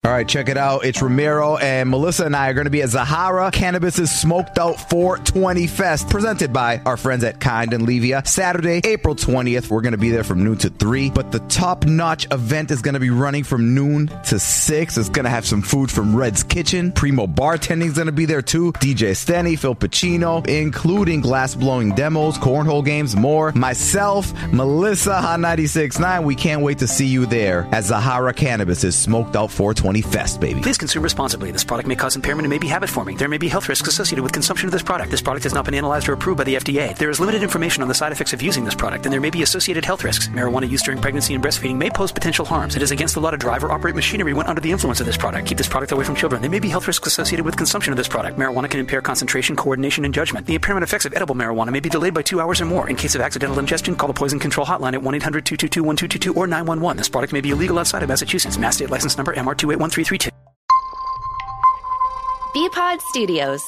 All right, check it out. It's Ramiro and Melissa and I are going to be at Zahara Cannabis's Smoked Out 420 Fest, presented by our friends at Kind and Levia. Saturday, April 20th. We're going to be there from noon to 3. But the top-notch event is going to be running from noon to 6. It's going to have some food from Red's Kitchen. Primo Bartending is going to be there, too. DJ Stenny, Phil Pacino, including glass-blowing demos, cornhole games, more. Myself, Melissa, Hot 96.9. We can't wait to see you there at Zahara Cannabis's Smoked Out 420 Fest, baby. Please consume responsibly. This product may cause impairment and may be habit-forming. There may be health risks associated with consumption of this product. This product has not been analyzed or approved by the FDA. There is limited information on the side effects of using this product, and there may be associated health risks. Marijuana use during pregnancy and breastfeeding may pose potential harms. It is against the law to drive or operate machinery when under the influence of this product. Keep this product away from children. There may be health risks associated with consumption of this product. Marijuana can impair concentration, coordination, and judgment. The impairment effects of edible marijuana may be delayed by 2 hours or more. In case of accidental ingestion, call the Poison Control Hotline at 1-800-222-1222 or 911. This product may be illegal outside of Massachusetts. Mass State License Number MR281332. B-Pod Studios.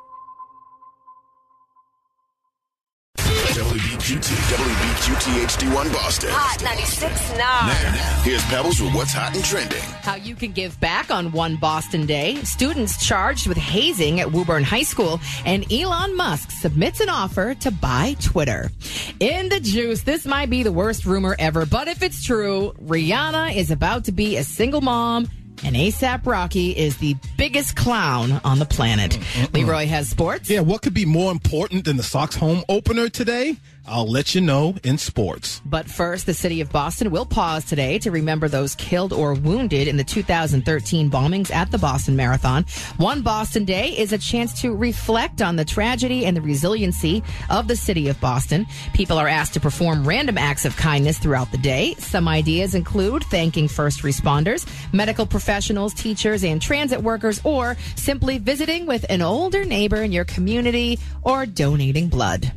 WBQT HD1 Boston. Hot 96.9. Now, here's Pebbles with what's hot and trending. How you can give back on One Boston Day. Students charged with hazing at Woburn High School, and Elon Musk submits an offer to buy Twitter. In the juice, this might be the worst rumor ever, but if it's true, Rihanna is about to be a single mom, and A$AP Rocky is the biggest clown on the planet. Leroy has sports. Yeah, what could be more important than the Sox home opener today? I'll let you know in sports. But first, the city of Boston will pause today to remember those killed or wounded in the 2013 bombings at the Boston Marathon. One Boston Day is a chance to reflect on the tragedy and the resiliency of the city of Boston. People are asked to perform random acts of kindness throughout the day. Some ideas include thanking first responders, medical professionals, teachers, and transit workers, or simply visiting with an older neighbor in your community or donating blood.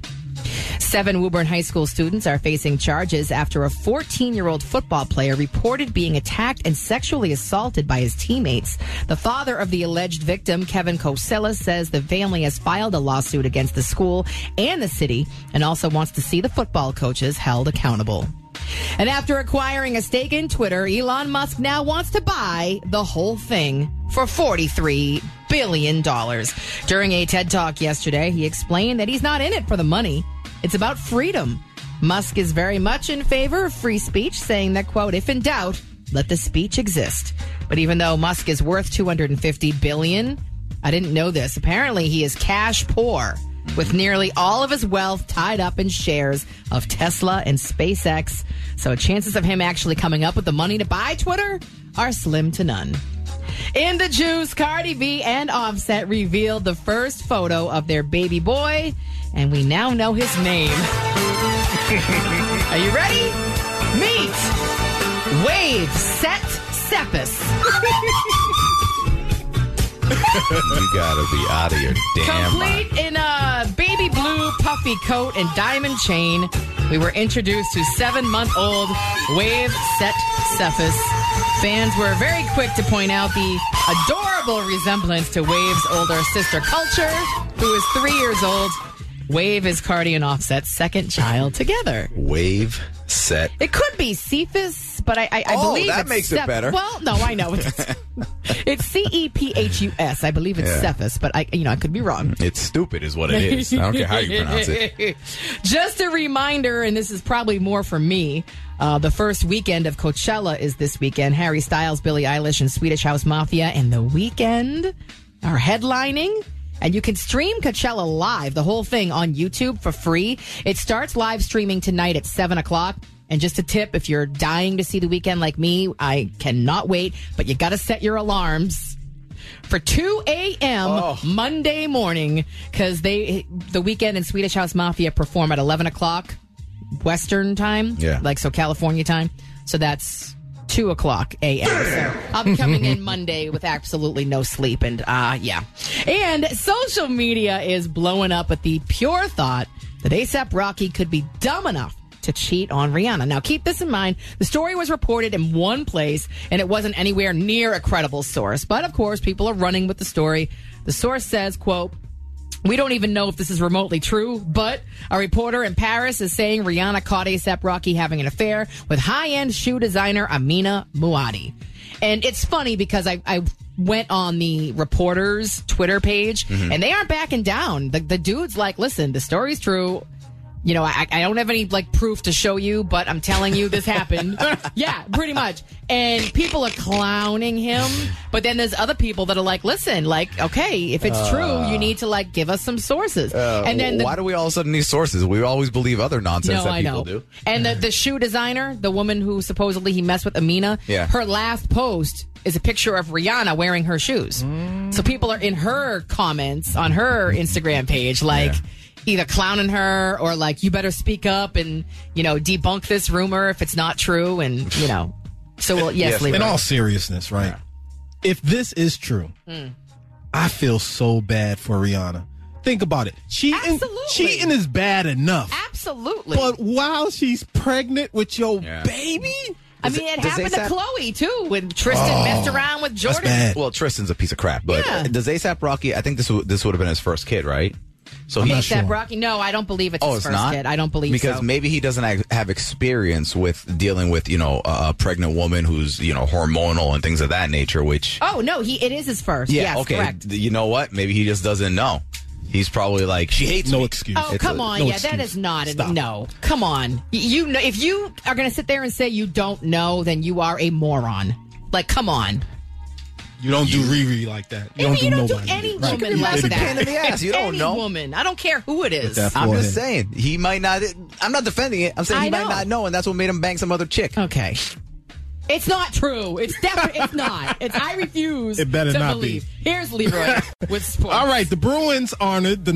7 Woburn High School students are facing charges after a 14-year-old football player reported being attacked and sexually assaulted by his teammates. The father of the alleged victim, Kevin Kosella, says the family has filed a lawsuit against the school and the city and also wants to see the football coaches held accountable. And after acquiring a stake in Twitter, Elon Musk now wants to buy the whole thing for $43 billion. During a TED Talk yesterday, he explained that he's not in it for the money. It's about freedom. Musk is very much in favor of free speech, saying that, quote, if in doubt, let the speech exist. But even though Musk is worth $250 billion, I didn't know this. Apparently, he is cash poor, with nearly all of his wealth tied up in shares of Tesla and SpaceX. So chances of him actually coming up with the money to buy Twitter are slim to none. In the juice, Cardi B and Offset revealed the first photo of their baby boy, and we now know his name. Are you ready? Meet Wave Set Cephas. You gotta be out of your damn Complete mind. in a baby blue puffy coat and diamond chain, we were introduced to 7-month-old Wave Set Cephas. Fans were very quick to point out the adorable resemblance to Wave's older sister Culture, who is 3 years old. Wave is Cardi and Offset's second child together. Wave Set. It could be Cephas, but I believe that it's makes it better. Well, no, I know. It's Cephus. I believe it's Cephas, but I could be wrong. It's stupid is what it is. I don't care how you pronounce it. Just a reminder, and this is probably more for me, the first weekend of Coachella is this weekend. Harry Styles, Billie Eilish, and Swedish House Mafia and The Weeknd are headlining. And you can stream Coachella live, the whole thing, on YouTube for free. It starts live streaming tonight at 7 o'clock. And just a tip, if you're dying to see The Weeknd like me, I cannot wait. But you got to set your alarms for 2 a.m. Monday morning, because The Weeknd and Swedish House Mafia perform at 11 o'clock Western time. Yeah. So California time. So that's 2 o'clock a.m. So I'll be coming in Monday with absolutely no sleep. And, And social media is blowing up at the pure thought that A$AP Rocky could be dumb enough to cheat on Rihanna. Now, keep this in mind. The story was reported in one place, and it wasn't anywhere near a credible source. But, of course, people are running with the story. The source says, quote, we don't even know if this is remotely true, but a reporter in Paris is saying Rihanna caught A$AP Rocky having an affair with high-end shoe designer Amina Muaddi. And it's funny because I went on the reporter's Twitter page, and they aren't backing down. The dude's like, listen, the story's true. You know, I don't have any, like, proof to show you, but I'm telling you this happened. Yeah, pretty much. And people are clowning him. But then there's other people that are like, listen, like, okay, if it's true, you need to, like, give us some sources. And then why do we all of a sudden need sources? We always believe other nonsense that people do. And the shoe designer, the woman who supposedly he messed with, Amina, her last post is a picture of Rihanna wearing her shoes. So people are in her comments on her Instagram page, like... either clowning her or like, you better speak up and, you know, debunk this rumor if it's not true. And, you know, so well, yes, in all seriousness, right? Yeah. If this is true, I feel so bad for Rihanna. Think about it. Cheating is bad enough. Absolutely. But while she's pregnant with your baby... I mean, it happened to Chloe, too, when Tristan messed around with Jordan. Well, Tristan's a piece of crap. But does A$AP Rocky, I think this would have been his first kid, right? So A$AP Rocky? No, I don't believe it's his first kid. I don't believe because maybe he doesn't have experience with dealing with, you know, a pregnant woman who's, you know, hormonal and things of that nature, which... Oh, no, it is his first. Yeah, yes, okay. Correct. You know what? Maybe he just doesn't know. He's probably like, she hates me. No excuse. Oh, come on. That is not... No. Come on. You know, if you are going to sit there and say you don't know, then you are a moron. Like, come on. You don't do Riri like that. You don't do nobody. Any woman like that. Pain in the ass. You don't know. Any woman. I don't care who it is. I'm just saying. He might not. I'm not defending it. I'm saying he might not know, and that's what made him bang some other chick. Okay. It's not true. It's definitely it's not. I refuse it better to not believe. Be. Here's Leroy with sports. All right. The Bruins honored the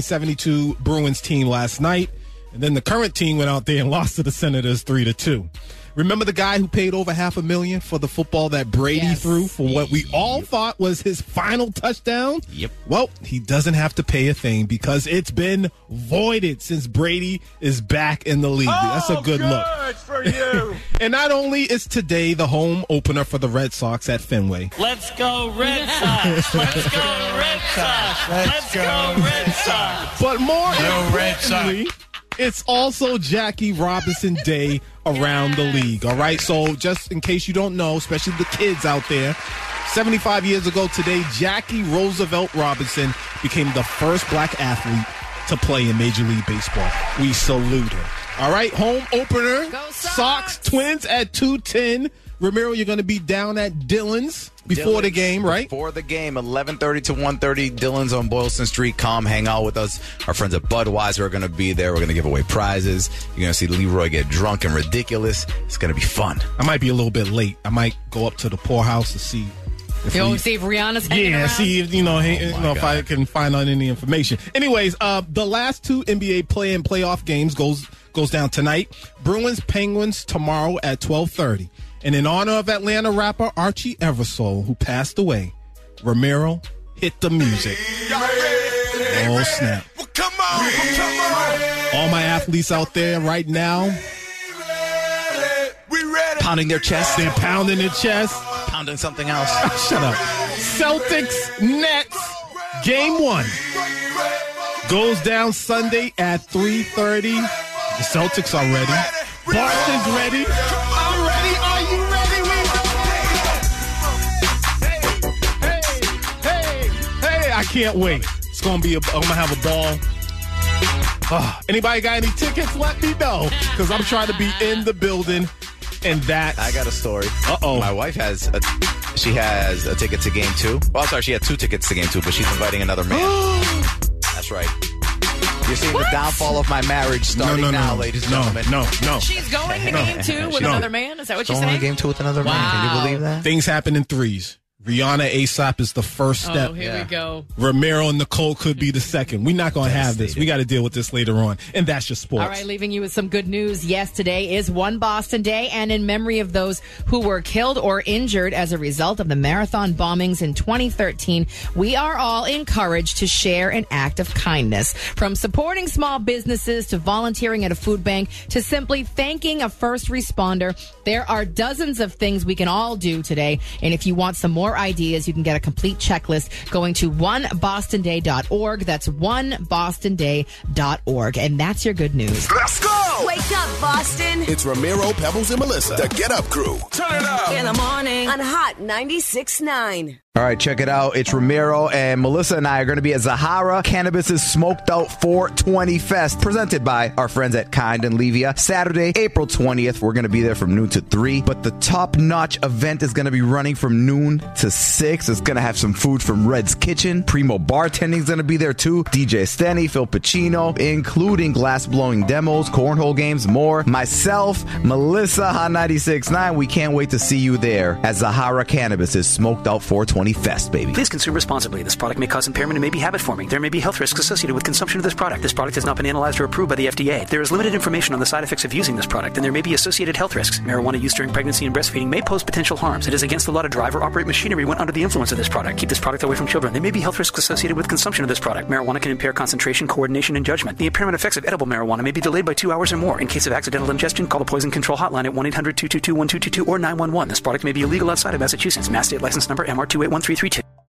1972 Bruins team last night, and then the current team went out there and lost to the Senators 3-2. Remember the guy who paid over $500,000 for the football that Brady threw for what we all thought was his final touchdown? Yep. Well, he doesn't have to pay a thing because it's been voided since Brady is back in the league. That's a good look. For you. And not only is today the home opener for the Red Sox at Fenway. Let's go Red Sox. Let's go Red Sox. Let's go Red Sox. But more importantly, it's also Jackie Robinson Day around the league, all right? So just in case you don't know, especially the kids out there, 75 years ago today, Jackie Roosevelt Robinson became the first black athlete to play in Major League Baseball. We salute her. All right, home opener, Sox Twins at 2:10. Ramiro, you're going to be down at Dillon's before the game, right? Before the game, 11:30 to 1:30. Dillon's on Boylston Street. Come hang out with us. Our friends at Budweiser are going to be there. We're going to give away prizes. You're going to see Leroy get drunk and ridiculous. It's going to be fun. I might be a little bit late. I might go up to the poorhouse to see. See if Rihanna's hanging around? See if, if I can find out any information. Anyways, the last two NBA play-in playoff games goes down tonight. Bruins-Penguins tomorrow at 12:30. And in honor of Atlanta rapper Archie Eversole, who passed away, Ramiro, hit the music. Oh, snap. Well, come on. All my athletes out there right now. We ready. Pounding their chest. They're pounding their chest. Pounding something else. Shut up. Celtics, Nets, Game 1. Goes down Sunday at 3:30. The Celtics are ready. Boston's ready. I'm ready. Are you ready? Hey, I can't wait. It's going to be I'm going to have a ball. Anybody got any tickets? Let me know, because I'm trying to be in the building. And that I got a story. Uh-oh. My wife has a ticket to Game 2. Well, sorry, she had 2 tickets to Game 2, but she's inviting another man. That's right. You're seeing the downfall of my marriage starting now, ladies and gentlemen. No. She's going to Game 2 with another man? Is that what you're saying? Going to Game 2 with another man. Can you believe that? Things happen in threes. Rihanna A$AP is the first step. Oh, here we go. Ramiro and Nicole could be the second. We're not going to have this. We got to deal with this later on. And that's your sports. All right, leaving you with some good news. Yes, today is One Boston Day, and in memory of those who were killed or injured as a result of the marathon bombings in 2013, we are all encouraged to share an act of kindness. From supporting small businesses to volunteering at a food bank to simply thanking a first responder, there are dozens of things we can all do today. And if you want some more your ideas. You can get a complete checklist going to onebostonday.org. That's onebostonday.org. And that's your good news. Let's go! Wake up, Boston. It's Ramiro, Pebbles, and Melissa, the Get Up Crew. Turn it up! In the morning on Hot 96.9. All right, check it out. It's Ramiro, and Melissa and I are going to be at Zahara Cannabis's Smoked Out 420 Fest, presented by our friends at Kind and Levia. Saturday, April 20th. We're going to be there from noon to 3. But the top-notch event is going to be running from noon to 6. It's going to have some food from Red's Kitchen. Primo Bartending is going to be there, too. DJ Stenny, Phil Pacino, including glass-blowing demos, cornhole games, more. Myself, Melissa, Hot 96.9. We can't wait to see you there at Zahara Cannabis's Smoked Out 420 Fest, baby. Please consume responsibly. This product may cause impairment and may be habit-forming. There may be health risks associated with consumption of this product. This product has not been analyzed or approved by the FDA. There is limited information on the side effects of using this product, and there may be associated health risks. Marijuana use during pregnancy and breastfeeding may pose potential harms. It is against the law to drive or operate machinery when under the influence of this product. Keep this product away from children. There may be health risks associated with consumption of this product. Marijuana can impair concentration, coordination, and judgment. The impairment effects of edible marijuana may be delayed by 2 hours or more. In case of accidental ingestion, call the Poison Control Hotline at 1-800-222-1222 or 911. This product may be illegal outside of Massachusetts. Mass State License Number MR2813332.